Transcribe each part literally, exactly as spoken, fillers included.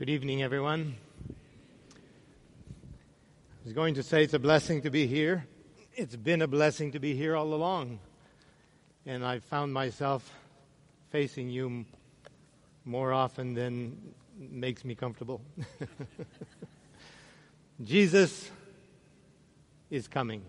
Good evening, everyone. I was going to say it's a blessing to be here. It's been a blessing to be here all along. And I've found myself facing you m- more often than makes me comfortable. Jesus is coming.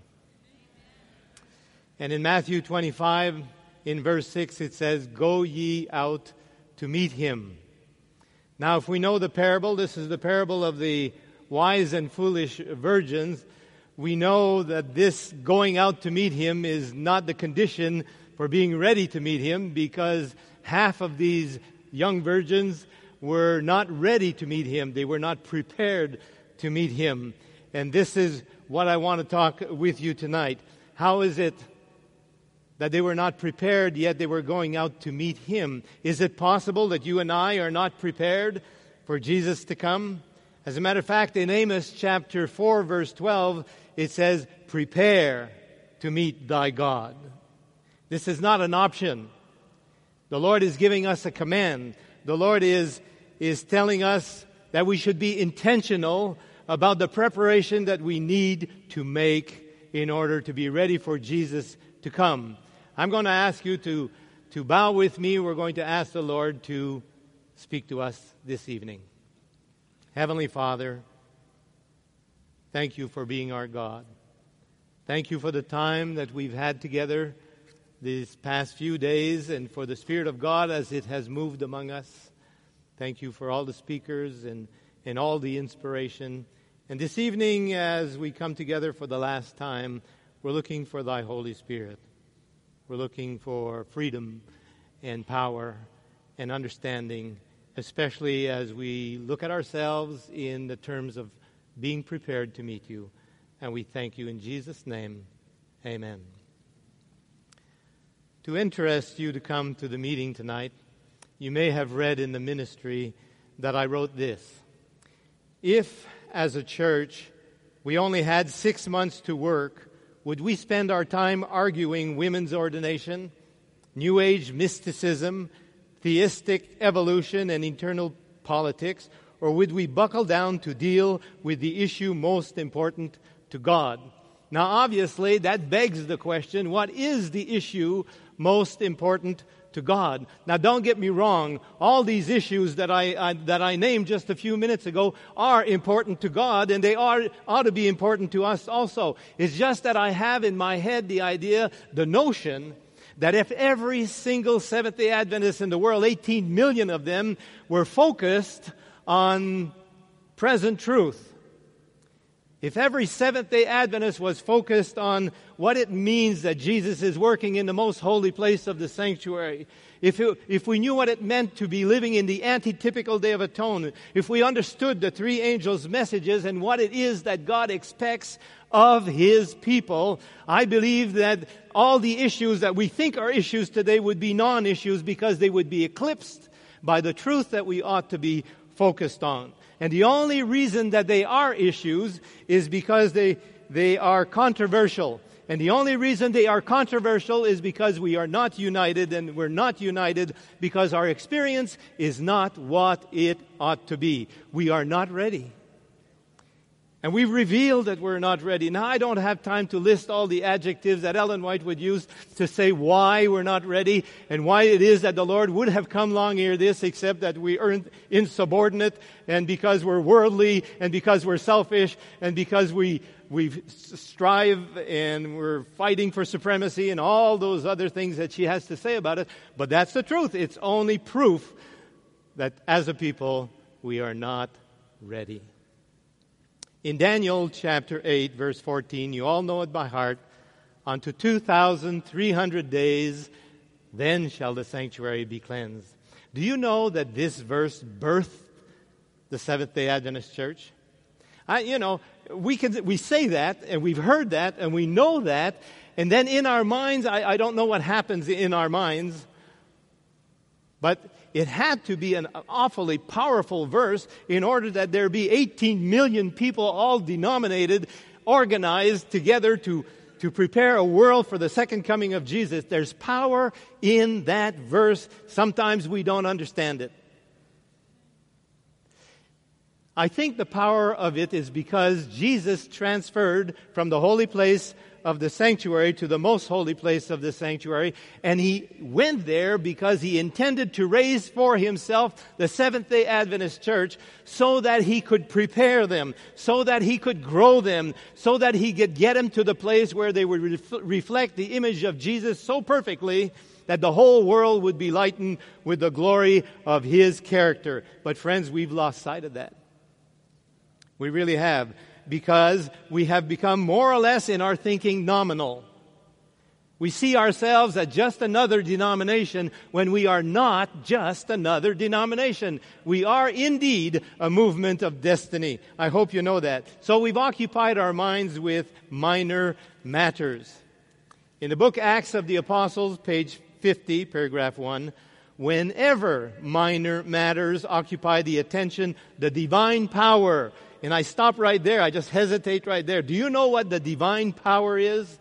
And in Matthew twenty-five, in verse six, it says, "Go ye out to meet him." Now, if we know the parable, this is the parable of the wise and foolish virgins. We know that this going out to meet him is not the condition for being ready to meet him, because half of these young virgins were not ready to meet him. They were not prepared to meet him. And this is what I want to talk with you tonight. How is it that they were not prepared, yet they were going out to meet him? Is it possible that you and I are not prepared for Jesus to come? As a matter of fact, in Amos chapter four, verse twelve, it says, "Prepare to meet thy God." This is not an option. The Lord is giving us a command. The Lord is, is telling us that we should be intentional about the preparation that we need to make in order to be ready for Jesus to come. I'm going to ask you to, to bow with me. We're going to ask the Lord to speak to us this evening. Heavenly Father, thank you for being our God. Thank you for the time that we've had together these past few days, and for the Spirit of God as it has moved among us. Thank you for all the speakers and, and all the inspiration. And this evening, as we come together for the last time, we're looking for thy Holy Spirit. We're looking for freedom and power and understanding, especially as we look at ourselves in the terms of being prepared to meet you. And we thank you in Jesus' name. Amen. To interest you to come to the meeting tonight, you may have read in the ministry that I wrote this. If, as a church, we only had six months to work, would we spend our time arguing women's ordination, New Age mysticism, theistic evolution, and eternal politics? Or would we buckle down to deal with the issue most important to God? Now, obviously, that begs the question, what is the issue most important to God? Now, don't get me wrong. All these issues that I, I that I named just a few minutes ago are important to God, and they are ought to be important to us also. It's just that I have in my head the idea, the notion, that if every single Seventh-day Adventist in the world, eighteen million of them, were focused on present truth, if every Seventh-day Adventist was focused on what it means that Jesus is working in the most holy place of the sanctuary, if it, if we knew what it meant to be living in the antitypical Day of Atonement, if we understood the three angels' messages and what it is that God expects of His people, I believe that all the issues that we think are issues today would be non-issues, because they would be eclipsed by the truth that we ought to be focused on. And the only reason that they are issues is because they they are controversial. And the only reason they are controversial is because we are not united, and we're not united because our experience is not what it ought to be. We are not ready. And we've revealed that we're not ready. Now, I don't have time to list all the adjectives that Ellen White would use to say why we're not ready and why it is that the Lord would have come long ere this, except that we are insubordinate, and because we're worldly, and because we're selfish, and because we we strive and we're fighting for supremacy, and all those other things that she has to say about it. But that's the truth. It's only proof that as a people, we are not ready. In Daniel chapter eight, verse fourteen, you all know it by heart, unto two thousand three hundred days, then shall the sanctuary be cleansed. Do you know that this verse birthed the Seventh-day Adventist Church? I, you know, we can we say that, and we've heard that, and we know that, and then in our minds, I, I don't know what happens in our minds, but it had to be an awfully powerful verse in order that there be eighteen million people, all denominated, organized together to, to prepare a world for the second coming of Jesus. There's power in that verse. Sometimes we don't understand it. I think the power of it is because Jesus transferred from the holy place of the sanctuary to the most holy place of the sanctuary, and he went there because he intended to raise for himself the Seventh-day Adventist Church so that he could prepare them, so that he could grow them, so that he could get them to the place where they would ref- reflect the image of Jesus so perfectly that the whole world would be lightened with the glory of his character. But friends, we've lost sight of that. We really have. Because we have become more or less in our thinking nominal. We see ourselves as just another denomination when we are not just another denomination. We are indeed a movement of destiny. I hope you know that. So we've occupied our minds with minor matters. In the book Acts of the Apostles, page fifty, paragraph one, whenever minor matters occupy the attention, the divine power. And I stop right there. I just hesitate right there. Do you know what the divine power is?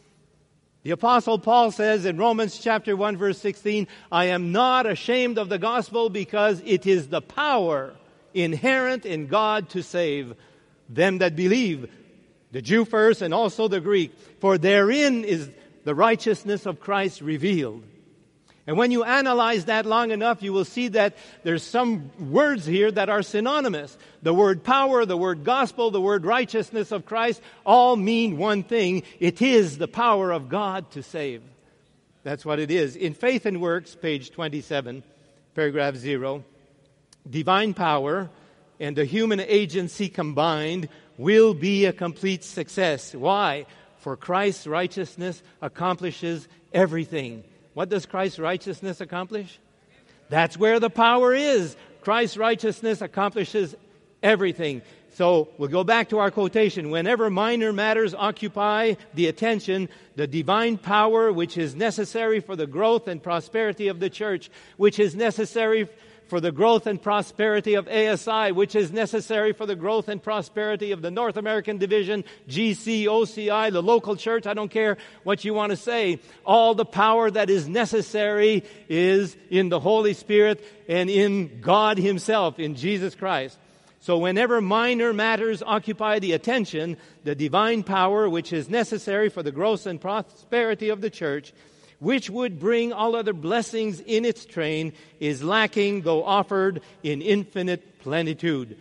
The Apostle Paul says in Romans chapter one, verse sixteen, I am not ashamed of the gospel because it is the power inherent in God to save them that believe, the Jew first and also the Greek. For therein is the righteousness of Christ revealed. And when you analyze that long enough, you will see that there's some words here that are synonymous. The word power, the word gospel, the word righteousness of Christ all mean one thing. It is the power of God to save. That's what it is. In Faith and Works, page twenty-seven, paragraph zero, divine power and the human agency combined will be a complete success. Why? For Christ's righteousness accomplishes everything. What does Christ's righteousness accomplish? That's where the power is. Christ's righteousness accomplishes everything. So we'll go back to our quotation. Whenever minor matters occupy the attention, the divine power which is necessary for the growth and prosperity of the church, which is necessary for the growth and prosperity of A S I, which is necessary for the growth and prosperity of the North American Division, G C, O C I, the local church, I don't care what you want to say. All the power that is necessary is in the Holy Spirit and in God Himself, in Jesus Christ. So whenever minor matters occupy the attention, the divine power which is necessary for the growth and prosperity of the church, which would bring all other blessings in its train, is lacking, though offered in infinite plenitude.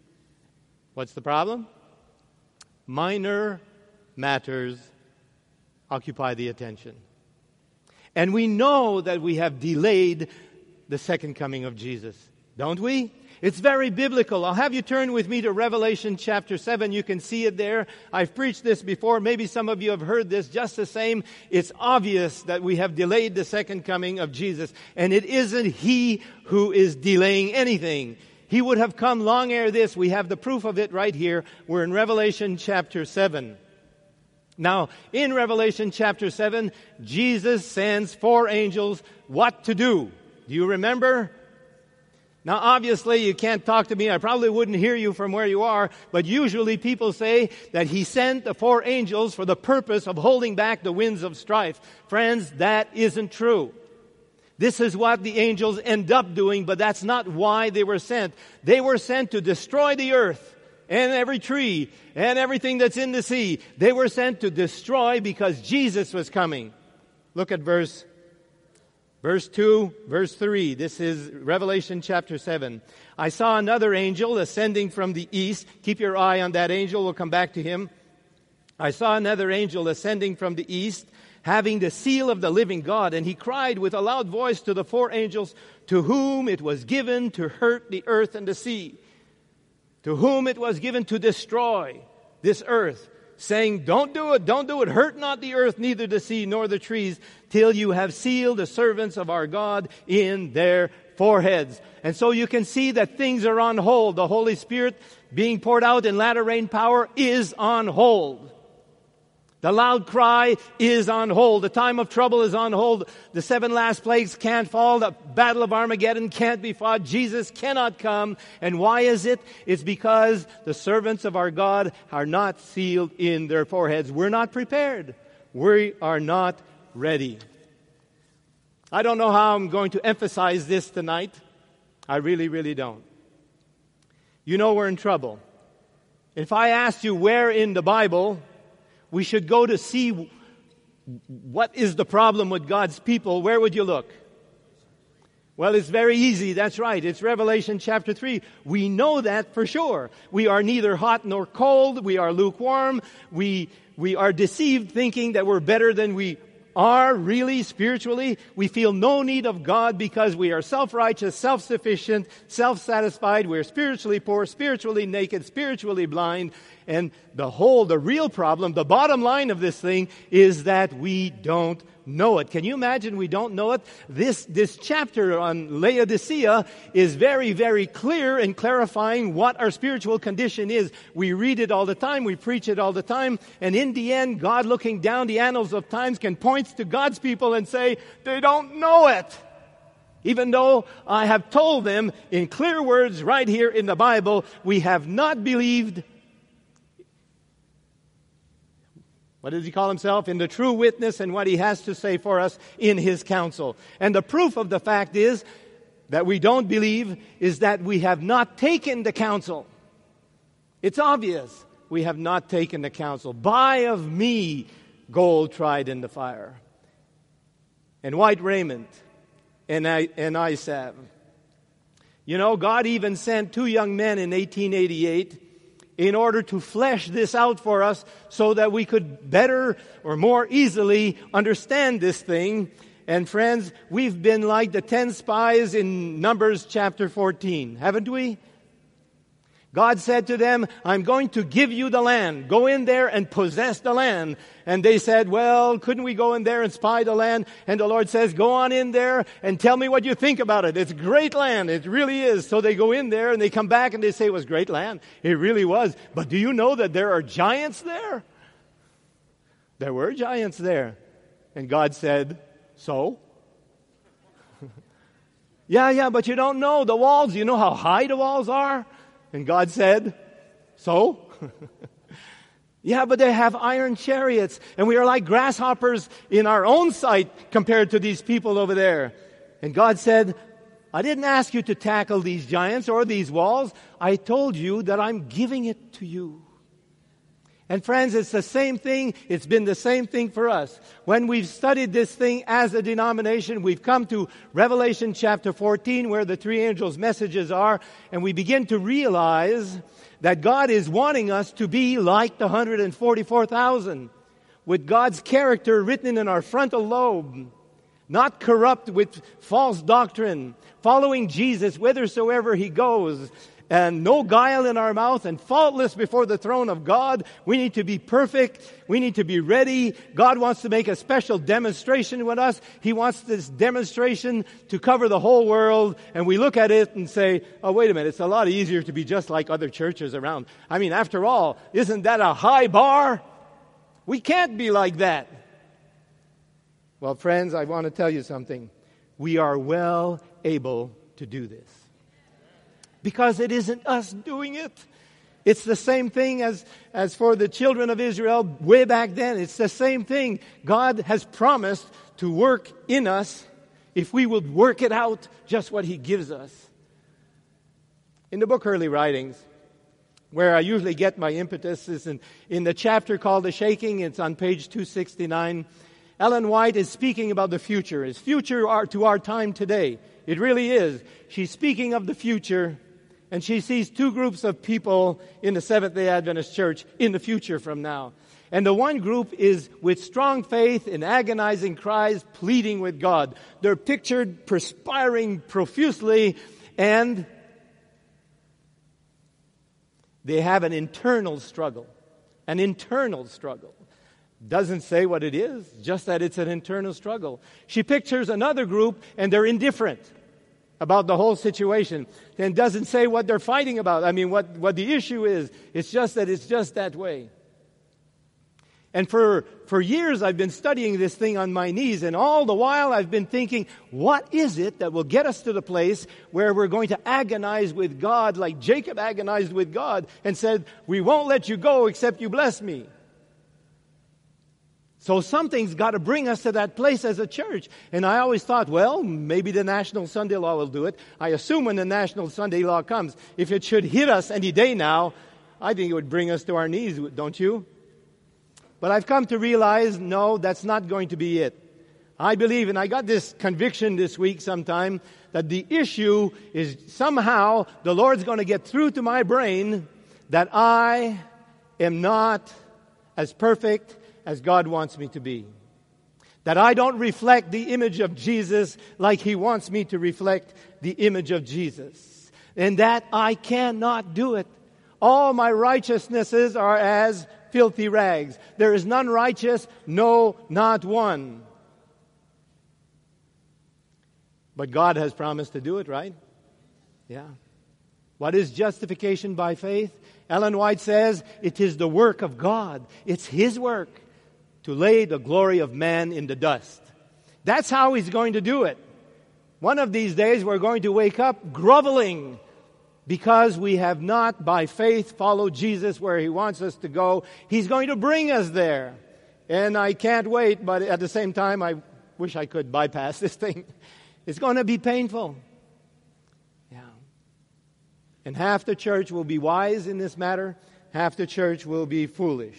What's the problem? Minor matters occupy the attention. And we know that we have delayed the second coming of Jesus, don't we? It's very biblical. I'll have you turn with me to Revelation chapter seven. You can see it there. I've preached this before. Maybe some of you have heard this just the same. It's obvious that we have delayed the second coming of Jesus. And it isn't He who is delaying anything. He would have come long ere this. We have the proof of it right here. We're in Revelation chapter seven. Now, in Revelation chapter seven, Jesus sends four angels what to do. Do you remember? Now, obviously, you can't talk to me. I probably wouldn't hear you from where you are. But usually people say that He sent the four angels for the purpose of holding back the winds of strife. Friends, that isn't true. This is what the angels end up doing, but that's not why they were sent. They were sent to destroy the earth and every tree and everything that's in the sea. They were sent to destroy because Jesus was coming. Look at verse Verse two, verse three, this is Revelation chapter seven. I saw another angel ascending from the east. Keep your eye on that angel. We'll come back to him. I saw another angel ascending from the east, having the seal of the living God. And he cried with a loud voice to the four angels, to whom it was given to hurt the earth and the sea, to whom it was given to destroy this earth, saying, don't do it, don't do it. Hurt not the earth, neither the sea, nor the trees, till you have sealed the servants of our God in their foreheads. And so you can see that things are on hold. The Holy Spirit being poured out in latter rain power is on hold. The loud cry is on hold. The time of trouble is on hold. The seven last plagues can't fall. The battle of Armageddon can't be fought. Jesus cannot come. And why is it? It's because the servants of our God are not sealed in their foreheads. We're not prepared. We are not ready. I don't know how I'm going to emphasize this tonight. I really, really don't. you know we're in trouble. If I asked you where in the Bible we should go to see what is the problem with God's people, where would you look? Well, it's very easy. That's right. It's Revelation chapter three. We know that for sure. We are neither hot nor cold. We are lukewarm. We, we are deceived thinking that we're better than we are really spiritually. We feel no need of God because we are self-righteous, self-sufficient, self-satisfied. We're spiritually poor, spiritually naked, spiritually blind. And the whole, the real problem, the bottom line of this thing is that we don't know it. Can you imagine we don't know it? This, this chapter on Laodicea is very, very clear in clarifying what our spiritual condition is. We read it all the time. We preach it all the time. And in the end, God, looking down the annals of times, can point to God's people and say, they don't know it. Even though I have told them in clear words right here in the Bible, we have not believed. What does he call himself? In the true witness and what he has to say for us in his counsel. And the proof of the fact is that we don't believe is that we have not taken the counsel. It's obvious we have not taken the counsel. Buy of me gold tried in the fire, and white raiment, and eye, and eye salve. You know, God even sent two young men in eighteen eighty-eight in order to flesh this out for us so that we could better or more easily understand this thing. And friends, we've been like the ten spies in Numbers chapter fourteen, haven't we? God said to them, I'm going to give you the land. Go in there and possess the land. And they said, well, couldn't we go in there and spy the land? And the Lord says, go on in there and tell me what you think about it. It's great land. It really is. So they go in there and they come back and they say it was great land. It really was. But do you know that there are giants there? There were giants there. And God said, so? yeah, yeah, but you don't know the walls. You know how high the walls are? And God said, so? yeah, but they have iron chariots, and we are like grasshoppers in our own sight compared to these people over there. And God said, I didn't ask you to tackle these giants or these walls. I told you that I'm giving it to you. And friends, it's the same thing. It's been the same thing for us. When we've studied this thing as a denomination, we've come to Revelation chapter fourteen, where the three angels' messages are, and we begin to realize that God is wanting us to be like the one hundred forty-four thousand, with God's character written in our frontal lobe, not corrupt with false doctrine, following Jesus whithersoever he goes, and no guile in our mouth, and faultless before the throne of God. We need to be perfect. We need to be ready. God wants to make a special demonstration with us. He wants this demonstration to cover the whole world. And we look at it and say, oh, wait a minute, it's a lot easier to be just like other churches around. I mean, after all, isn't that a high bar? We can't be like that. Well, friends, I want to tell you something. We are well able to do this. Because it isn't us doing it. It's the same thing as, as for the children of Israel way back then. It's the same thing. God has promised to work in us if we would work it out just what he gives us. In the book Early Writings, where I usually get my impetus, is in, in the chapter called The Shaking. It's on page two sixty-nine. Ellen White is speaking about the future. It's future our, to our time today. It really is. She's speaking of the future. And she sees two groups of people in the Seventh-day Adventist Church in the future from now. And the one group is with strong faith in agonizing cries, pleading with God. They're pictured perspiring profusely, and they have an internal struggle. An internal struggle. Doesn't say what it is, just that it's an internal struggle. She pictures another group, and they're indifferent about the whole situation, and doesn't say what they're fighting about. I mean, what, what the issue is. It's just that it's just that way. And for, for years I've been studying this thing on my knees, and all the while I've been thinking, what is it that will get us to the place where we're going to agonize with God like Jacob agonized with God and said, we won't let you go except you bless me. So something's got to bring us to that place as a church. And I always thought, well, maybe the National Sunday Law will do it. I assume when the National Sunday Law comes, if it should hit us any day now, I think it would bring us to our knees, don't you? But I've come to realize, no, that's not going to be it. I believe, and I got this conviction this week sometime, that the issue is somehow the Lord's going to get through to my brain that I am not as perfect as God wants me to be. That I don't reflect the image of Jesus like He wants me to reflect the image of Jesus. And that I cannot do it. All my righteousnesses are as filthy rags. There is none righteous, no, not one. But God has promised to do it, right? Yeah. What is justification by faith? Ellen White says it is the work of God. It's His work to lay the glory of man in the dust. That's how He's going to do it. One of these days we're going to wake up groveling because we have not by faith followed Jesus where He wants us to go. He's going to bring us there. And I can't wait, but at the same time I wish I could bypass this thing. It's going to be painful. Yeah. And half the church will be wise in this matter. Half the church will be foolish.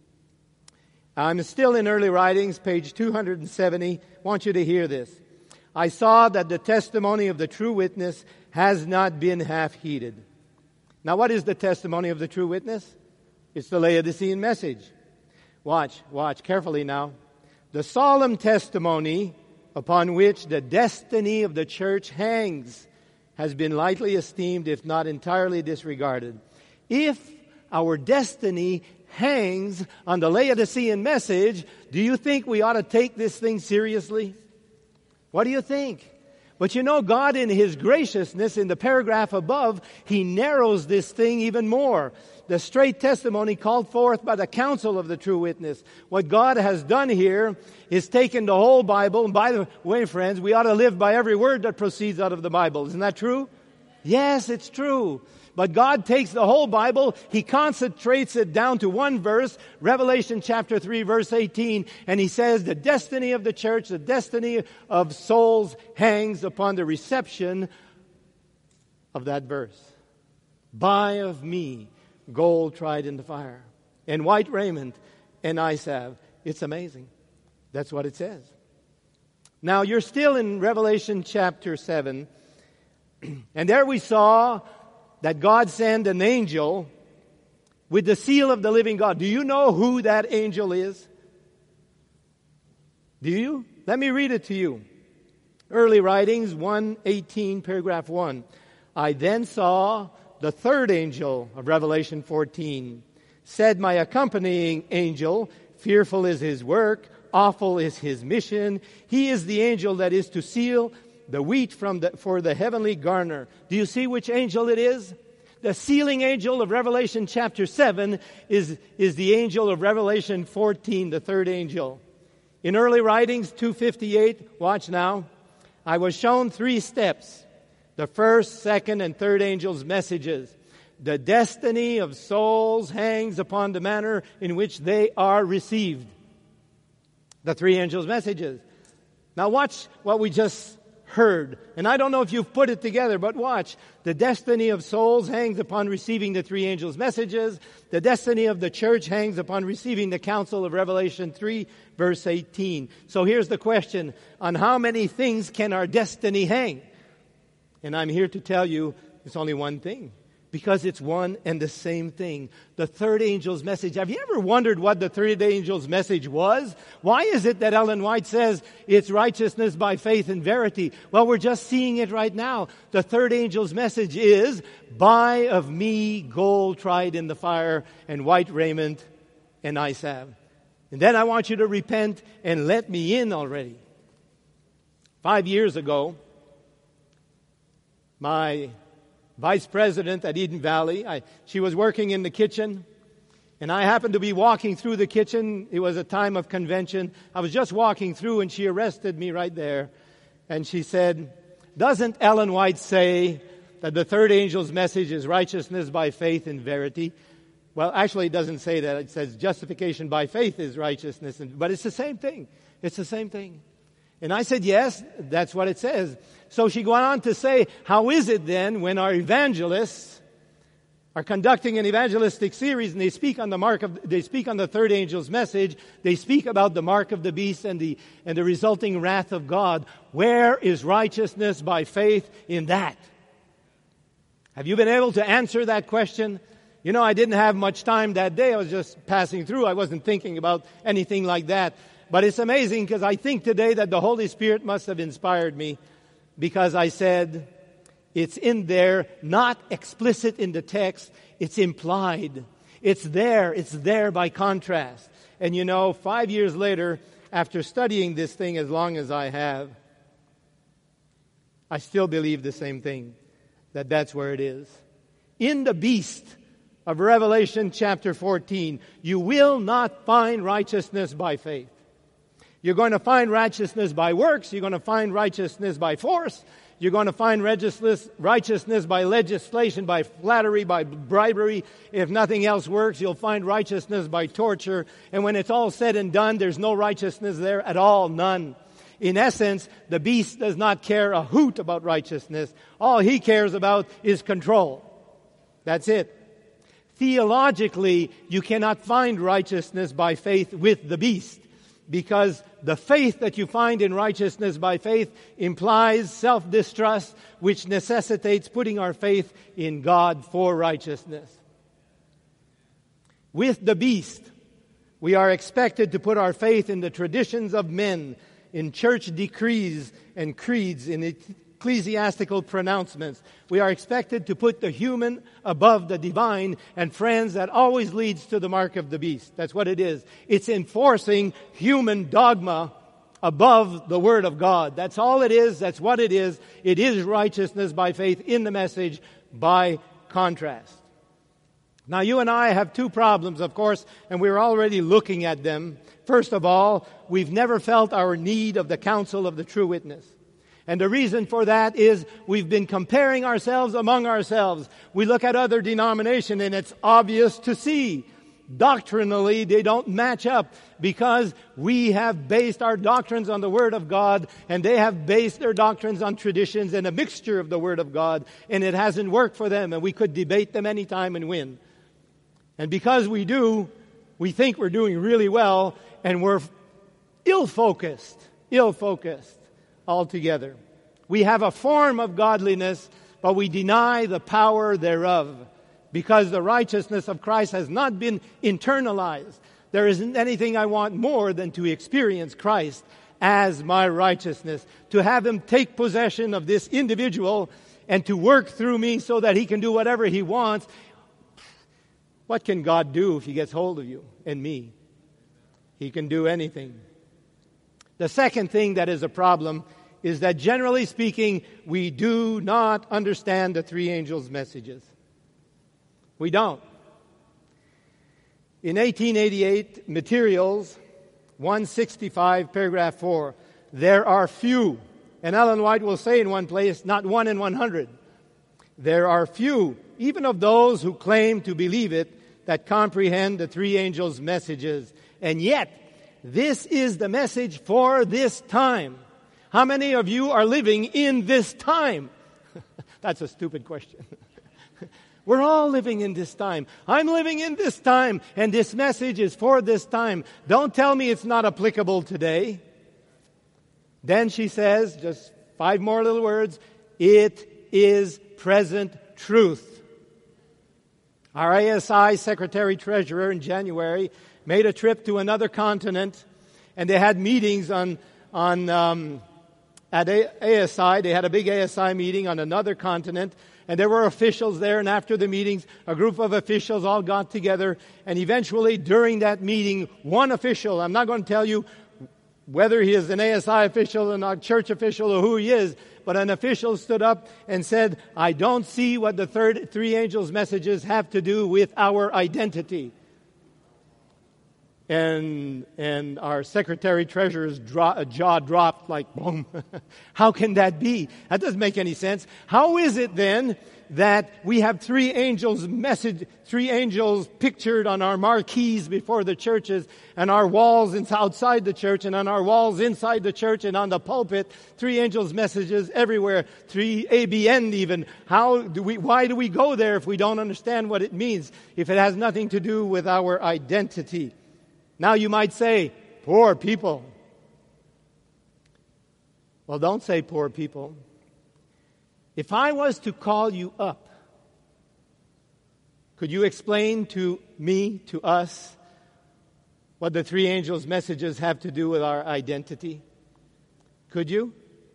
I'm still in Early Writings, page two hundred seventy. I want you to hear this. I saw that the testimony of the true witness has not been half heeded. Now, what is the testimony of the true witness? It's the Laodicean message. Watch, watch carefully now. The solemn testimony upon which the destiny of the church hangs has been lightly esteemed, if not entirely disregarded. If our destiny hangs on the Laodicean message, do you think we ought to take this thing seriously? What do you think? But you know, God in His graciousness, in the paragraph above, He narrows this thing even more. The straight testimony called forth by the counsel of the true witness. What God has done here is taken the whole Bible. And by the way, friends, we ought to live by every word that proceeds out of the Bible. Isn't that true? Yes, it's true. But God takes the whole Bible, He concentrates it down to one verse, Revelation chapter three, verse eighteen, and He says, the destiny of the church, the destiny of souls hangs upon the reception of that verse. Buy of me gold tried in the fire, and white raiment, and eye salve. It's amazing. That's what it says. Now, you're still in Revelation chapter seven, and there we saw that God sent an angel with the seal of the living God. Do you know who that angel is? Do you? Let me read it to you. Early Writings one eighteen, paragraph one. I then saw the third angel of Revelation fourteen. Said my accompanying angel, fearful is his work, awful is his mission. He is the angel that is to seal the wheat from the, for the heavenly garner. Do you see which angel it is? The sealing angel of Revelation chapter seven is, is the angel of Revelation fourteen, the third angel. In Early Writings two fifty-eight, watch now. I was shown three steps. The first, second, and third angels' messages. The destiny of souls hangs upon the manner in which they are received. The three angels' messages. Now watch what we just heard. And I don't know if you've put it together, but watch. The destiny of souls hangs upon receiving the three angels' messages. The destiny of the church hangs upon receiving the counsel of Revelation three, verse eighteen. So here's the question. On how many things can our destiny hang? And I'm here to tell you it's only one thing. Because it's one and the same thing. The third angel's message. Have you ever wondered what the third angel's message was? Why is it that Ellen White says it's righteousness by faith and verity? Well, we're just seeing it right now. The third angel's message is, buy of me gold tried in the fire and white raiment and eye salve. And then I want you to repent and let me in already. Five years ago, my vice president at Eden Valley, I, she was working in the kitchen, and I happened to be walking through the kitchen. It was a time of convention. I was just walking through, and she arrested me right there. And she said, doesn't Ellen White say that the third angel's message is righteousness by faith and verity? Well, actually, it doesn't say that. It says justification by faith is righteousness. But it's the same thing. It's the same thing. And I said, yes, that's what it says. So she went on to say, how is it then when our evangelists are conducting an evangelistic series and they speak on the mark of, they speak on the third angel's message, they speak about the mark of the beast and the, and the resulting wrath of God. Where is righteousness by faith in that? Have you been able to answer that question? You know, I didn't have much time that day. I was just passing through. I wasn't thinking about anything like that. But it's amazing because I think today that the Holy Spirit must have inspired me, because I said, it's in there, not explicit in the text, it's implied. It's there, it's there by contrast. And you know, five years later, after studying this thing as long as I have, I still believe the same thing, that that's where it is. In the beast of Revelation chapter fourteen, you will not find righteousness by faith. You're going to find righteousness by works. You're going to find righteousness by force. You're going to find righteousness, righteousness by legislation, by flattery, by bribery. If nothing else works, you'll find righteousness by torture. And when it's all said and done, there's no righteousness there at all, none. In essence, the beast does not care a hoot about righteousness. All he cares about is control. That's it. Theologically, you cannot find righteousness by faith with the beast, because the faith that you find in righteousness by faith implies self-distrust, which necessitates putting our faith in God for righteousness. With the beast, we are expected to put our faith in the traditions of men, in church decrees and creeds, in ecclesiastical pronouncements. We are expected to put the human above the divine, and friends, that always leads to the mark of the beast. That's what it is. It's enforcing human dogma above the Word of God. That's all it is. That's what it is. It is righteousness by faith in the message by contrast. Now, you and I have two problems, of course, and we're already looking at them. First of all, we've never felt our need of the counsel of the true witness. And the reason for that is we've been comparing ourselves among ourselves. We look at other denominations and it's obvious to see. Doctrinally, they don't match up, because we have based our doctrines on the Word of God and they have based their doctrines on traditions and a mixture of the Word of God, and it hasn't worked for them, and we could debate them anytime and win. And because we do, we think we're doing really well, and we're ill-focused, ill-focused. Altogether. We have a form of godliness, but we deny the power thereof, because the righteousness of Christ has not been internalized. There isn't anything I want more than to experience Christ as my righteousness, to have Him take possession of this individual and to work through me so that He can do whatever He wants. What can God do if He gets hold of you and me? He can do anything. The second thing that is a problem is that, generally speaking, we do not understand the three angels' messages. We don't. In eighteen eighty-eight, Materials one sixty-five, paragraph four, there are few, and Ellen White will say in one place, not one in one hundred, there are few, even of those who claim to believe it, that comprehend the three angels' messages. And yet, this is the message for this time. How many of you are living in this time? That's a stupid question. We're all living in this time. I'm living in this time, and this message is for this time. Don't tell me it's not applicable today. Then she says, just five more little words, it is present truth. Our A S I Secretary-Treasurer in January made a trip to another continent, and they had meetings on on um, at A S I. They had a big A S I meeting on another continent, and there were officials there. And after the meetings, a group of officials all got together, and eventually, during that meeting, one official, I'm not going to tell you whether he is an A S I official or not, church official, or who he is, but an official stood up and said, "I don't see what the third three angels' messages have to do with our identity." And and our Secretary-Treasurer's dro- jaw dropped like, boom. How can that be? That doesn't make any sense. How is it then that we have three angels message, three angels pictured on our marquees before the churches and our walls outside the church and on our walls inside the church and on the pulpit, three angels messages everywhere, three A B N even. How do we, why do we go there if we don't understand what it means, if it has nothing to do with our identity? Now you might say, poor people. Well, don't say poor people. If I was to call you up, could you explain to me, to us, what the three angels' messages have to do with our identity? Could you?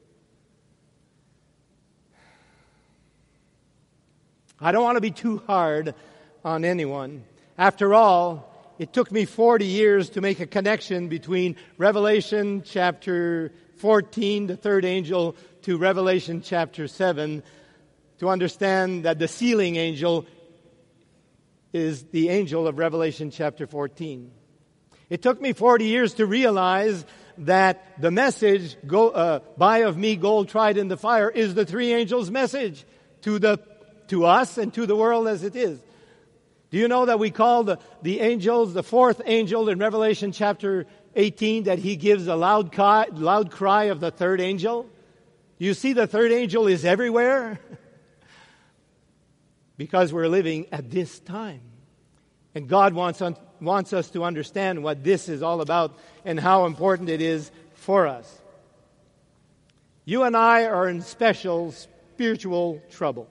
I don't want to be too hard on anyone. After all, it took me forty years to make a connection between Revelation chapter fourteen, the third angel, to Revelation chapter seven, to understand that the sealing angel is the angel of Revelation chapter fourteen. It took me forty years to realize that the message, go, uh, buy of me gold tried in the fire, is the three angels' message to the to us and to the world as it is. Do you know that we call the, the angels, the fourth angel in Revelation chapter eighteen, that he gives a loud cry, loud cry of the third angel? You see, the third angel is everywhere because we're living at this time. And God wants, un- wants us to understand what this is all about and how important it is for us. You and I are in special spiritual trouble.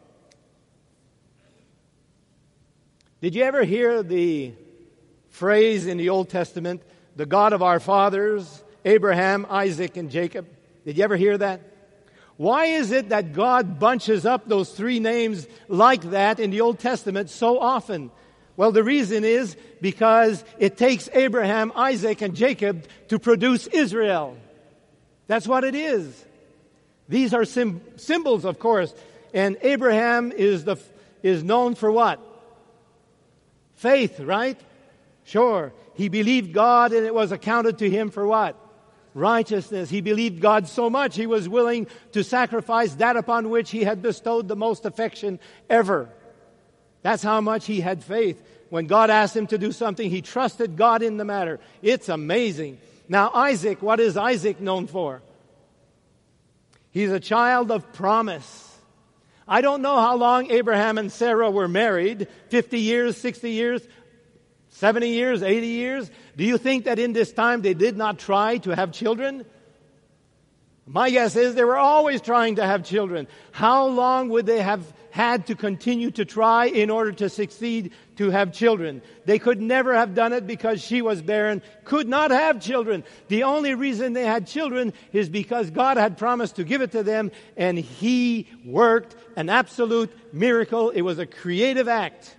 Did you ever hear the phrase in the Old Testament, the God of our fathers, Abraham, Isaac, and Jacob? Did you ever hear that? Why is it that God bunches up those three names like that in the Old Testament so often? Well, the reason is because it takes Abraham, Isaac, and Jacob to produce Israel. That's what it is. These are sim- symbols, of course. And Abraham is the is known for what? Faith, right? Sure. He believed God and it was accounted to him for what? Righteousness. He believed God so much he was willing to sacrifice that upon which he had bestowed the most affection ever. That's how much he had faith. When God asked him to do something, he trusted God in the matter. It's amazing. Now Isaac, what is Isaac known for? He's a child of promise. I don't know how long Abraham and Sarah were married, fifty years, sixty years, seventy years, eighty years. Do you think that in this time they did not try to have children? My guess is they were always trying to have children. How long would they have had to continue to try in order to succeed to have children? They could never have done it because she was barren, could not have children. The only reason they had children is because God had promised to give it to them, and He worked an absolute miracle. It was a creative act.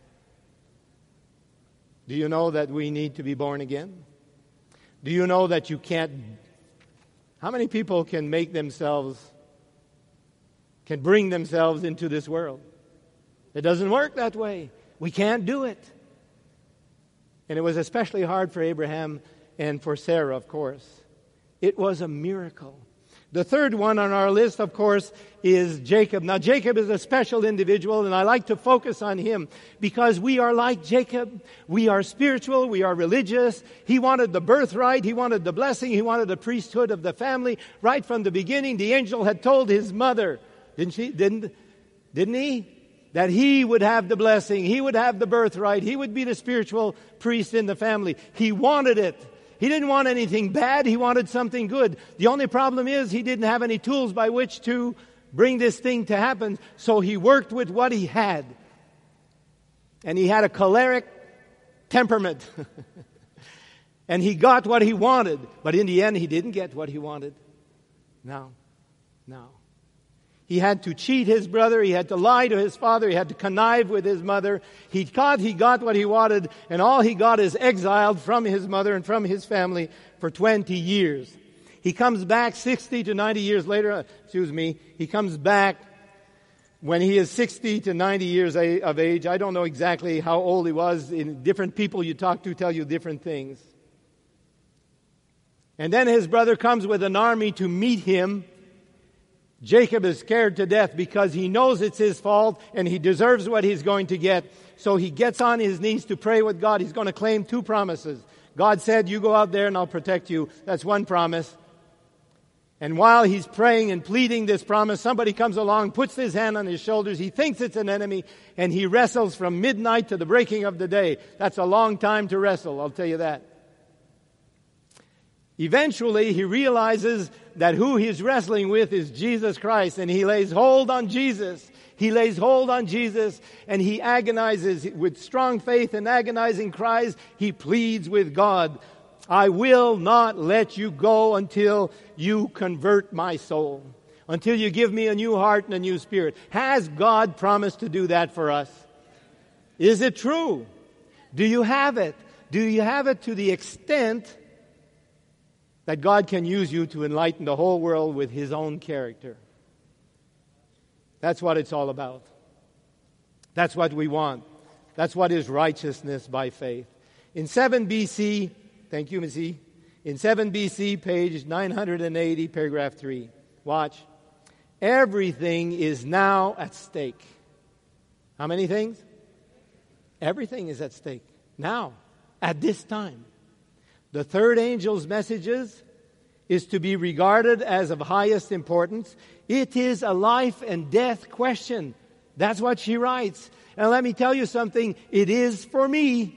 Do you know that we need to be born again? Do you know that you can't... How many people can make themselves, can bring themselves into this world? It doesn't work that way. We can't do it. And it was especially hard for Abraham and for Sarah, of course. It was a miracle. The third one on our list, of course, is Jacob. Now, Jacob is a special individual, and I like to focus on him because we are like Jacob. We are spiritual. We are religious. He wanted the birthright. He wanted the blessing. He wanted the priesthood of the family. Right from the beginning, the angel had told his mother, didn't she? Didn't, didn't he? That he would have the blessing. He would have the birthright. He would be the spiritual priest in the family. He wanted it. He didn't want anything bad. He wanted something good. The only problem is he didn't have any tools by which to bring this thing to happen. So he worked with what he had. And he had a choleric temperament. And he got what he wanted. But in the end, he didn't get what he wanted. No. No. He had to cheat his brother. He had to lie to his father. He had to connive with his mother. He thought he got what he wanted, and all he got is exiled from his mother and from his family for twenty years. He comes back sixty to ninety years later. Excuse me. He comes back when he is sixty to ninety years of age. I don't know exactly how old he was. In different people you talk to tell you different things. And then his brother comes with an army to meet him. Jacob is scared to death because he knows it's his fault and he deserves what he's going to get. So he gets on his knees to pray with God. He's going to claim two promises. God said, you go out there and I'll protect you. That's one promise. And while he's praying and pleading this promise, somebody comes along, puts his hand on his shoulders. He thinks it's an enemy, and he wrestles from midnight to the breaking of the day. That's a long time to wrestle, I'll tell you that. Eventually, he realizes that who he's wrestling with is Jesus Christ, and he lays hold on Jesus. He lays hold on Jesus, and he agonizes with strong faith and agonizing cries. He pleads with God, I will not let you go until you convert my soul, until you give me a new heart and a new spirit. Has God promised to do that for us? Is it true? Do you have it? Do you have it to the extent that God can use you to enlighten the whole world with His own character? That's what it's all about. That's what we want. That's what is righteousness by faith. In seven B C, thank you, Missy. In seven B C, page nine hundred eighty, paragraph three. Watch. Everything is now at stake. How many things? Everything is at stake. Now, at this time. The third angel's messages is to be regarded as of highest importance. It is a life and death question. That's what she writes. And let me tell you something. It is for me.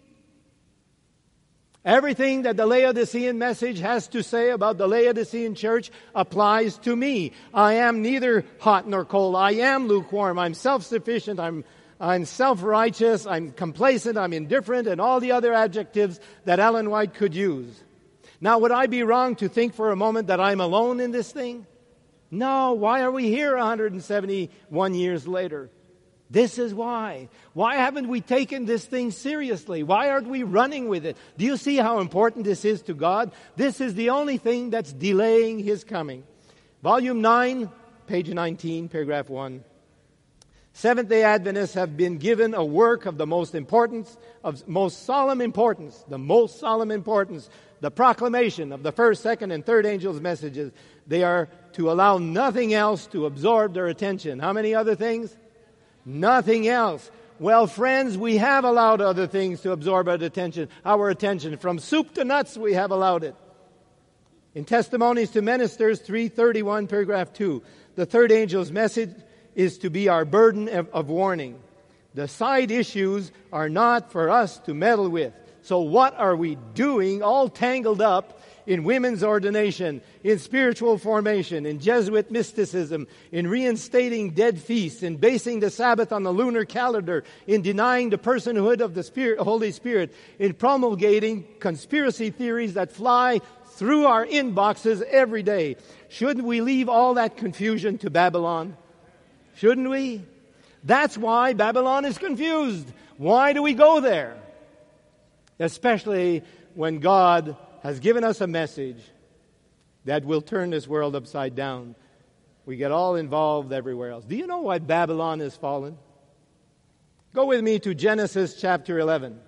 Everything that the Laodicean message has to say about the Laodicean church applies to me. I am neither hot nor cold. I am lukewarm. I'm self-sufficient. I'm, I'm self-righteous. I'm complacent. I'm indifferent, and all the other adjectives that Ellen White could use. Now, would I be wrong to think for a moment that I'm alone in this thing? No. Why are we here one hundred seventy-one years later? This is why. Why haven't we taken this thing seriously? Why aren't we running with it? Do you see how important this is to God? This is the only thing that's delaying His coming. Volume nine, page nineteen, paragraph one. Seventh-day Adventists have been given a work of the most importance, of most solemn importance, the most solemn importance, the proclamation of the first, second, and third angels' messages. They are to allow nothing else to absorb their attention. How many other things? Nothing else. Well, friends, we have allowed other things to absorb our attention. Our attention. From soup to nuts, we have allowed it. In Testimonies to Ministers, three thirty-one, paragraph two, the third angel's message is to be our burden of, of warning. The side issues are not for us to meddle with. So what are we doing all tangled up in women's ordination, in spiritual formation, in Jesuit mysticism, in reinstating dead feasts, in basing the Sabbath on the lunar calendar, in denying the personhood of the Spirit, Holy Spirit, in promulgating conspiracy theories that fly through our inboxes every day? Shouldn't we leave all that confusion to Babylon? Shouldn't we? That's why Babylon is confused. Why do we go there? Especially when God has given us a message that will turn this world upside down. We get all involved everywhere else. Do you know why Babylon has fallen? Go with me to Genesis chapter eleven.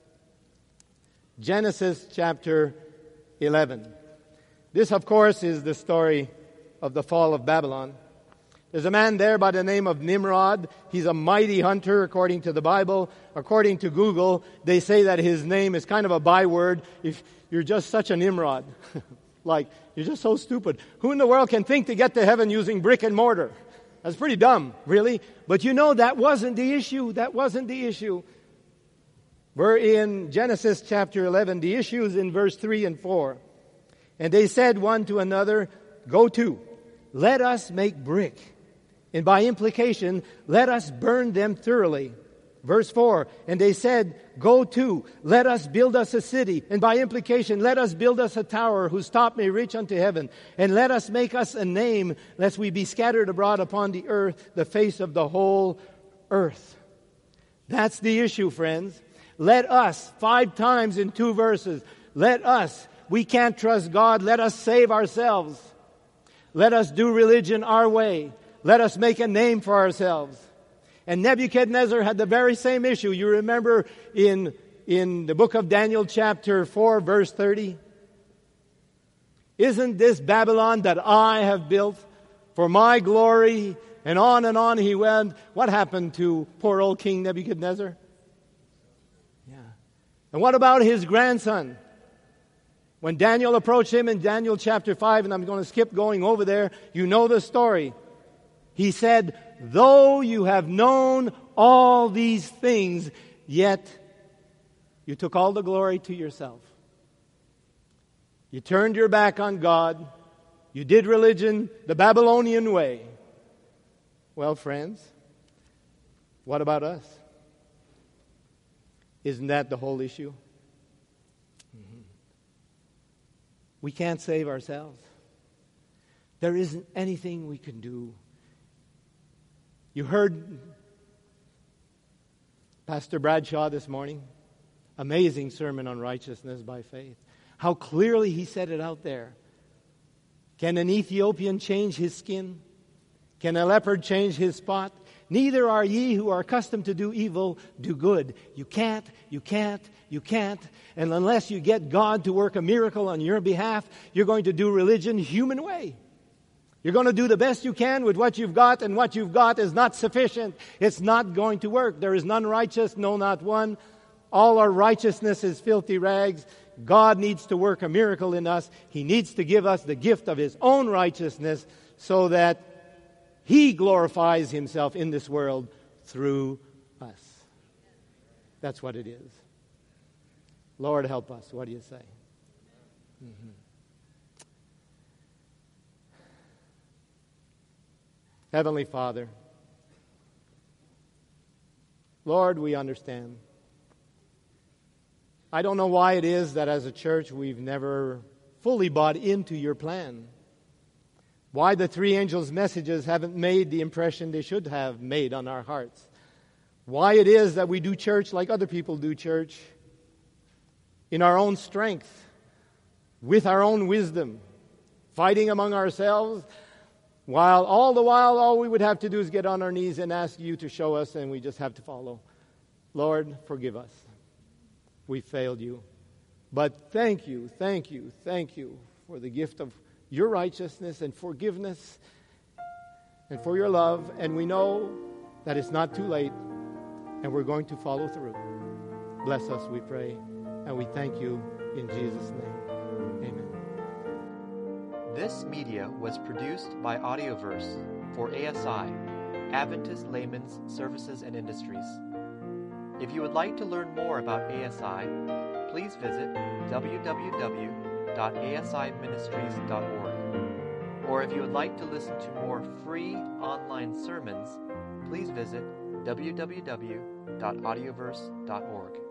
Genesis chapter eleven. This, of course, is the story of the fall of Babylon. There's a man there by the name of Nimrod. He's a mighty hunter, according to the Bible. According to Google, they say that his name is kind of a byword. If you're just such a Nimrod. Like, you're just so stupid. Who in the world can think to get to heaven using brick and mortar? That's pretty dumb, really. But you know, that wasn't the issue. That wasn't the issue. We're in Genesis chapter eleven. The issue is in verse three and four. And they said one to another, go to, let us make brick. And by implication, let us burn them thoroughly. Verse four, and they said, go to, let us build us a city. And by implication, let us build us a tower whose top may reach unto heaven. And let us make us a name, lest we be scattered abroad upon the earth, the face of the whole earth. That's the issue, friends. Let us, five times in two verses, let us, we can't trust God, let us save ourselves. Let us do religion our way. Let us make a name for ourselves. And Nebuchadnezzar had the very same issue. You remember in, in the book of Daniel chapter four, verse thirty? Isn't this Babylon that I have built? for my glory, and on and on he went. What happened to poor old King Nebuchadnezzar? Yeah. And what about his grandson? When Daniel approached him in Daniel chapter five, and I'm going to skip going over there, you know the story. He said, though you have known all these things, yet you took all the glory to yourself. You turned your back on God. You did religion the Babylonian way. Well, friends, what about us? Isn't that the whole issue? Mm-hmm. We can't save ourselves. There isn't anything we can do. You heard Pastor Bradshaw this morning. Amazing sermon on righteousness by faith. How clearly he said it out there. Can an Ethiopian change his skin? Can a leopard change his spot? Neither are ye who are accustomed to do evil, do good. You can't, you can't, you can't. And unless you get God to work a miracle on your behalf, you're going to do religion human way. You're going to do the best you can with what you've got, and what you've got is not sufficient. It's not going to work. There is none righteous, no, not one. All our righteousness is filthy rags. God needs to work a miracle in us. He needs to give us the gift of His own righteousness so that He glorifies Himself in this world through us. That's what it is. Lord, help us. What do you say? Mm-hmm. Heavenly Father, Lord, we understand. I don't know why it is that as a church we've never fully bought into your plan. Why the three angels' messages haven't made the impression they should have made on our hearts. Why it is that we do church like other people do church, in our own strength, with our own wisdom, fighting among ourselves, while all the while all we would have to do is get on our knees and ask you to show us, and we just have to follow. Lord, forgive us. We failed you. But thank you, thank you, thank you for the gift of your righteousness and forgiveness and for your love. And we know that it's not too late, and we're going to follow through. Bless us, we pray, and we thank you in Jesus' name. Amen. This media was produced by Audioverse for A S I, Adventist Layman's Services and Industries. If you would like to learn more about A S I, please visit w w w dot a s i ministries dot org. Or if you would like to listen to more free online sermons, please visit w w w dot audioverse dot org.